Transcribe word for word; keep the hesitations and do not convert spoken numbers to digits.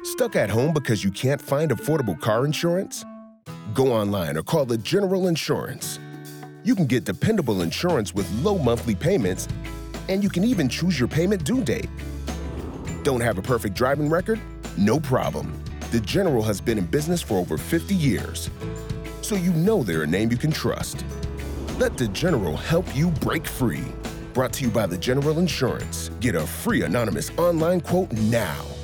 Stuck at home because you can't find affordable car insurance? Go online or call the General Insurance. You can get dependable insurance with low monthly payments, and you can even choose your payment due date. Don't have a perfect driving record? No problem. The General has been in business for over fifty years, so you know they're a name you can trust. Let the General help you break free. Brought to you by the General Insurance. Get a free anonymous online quote now.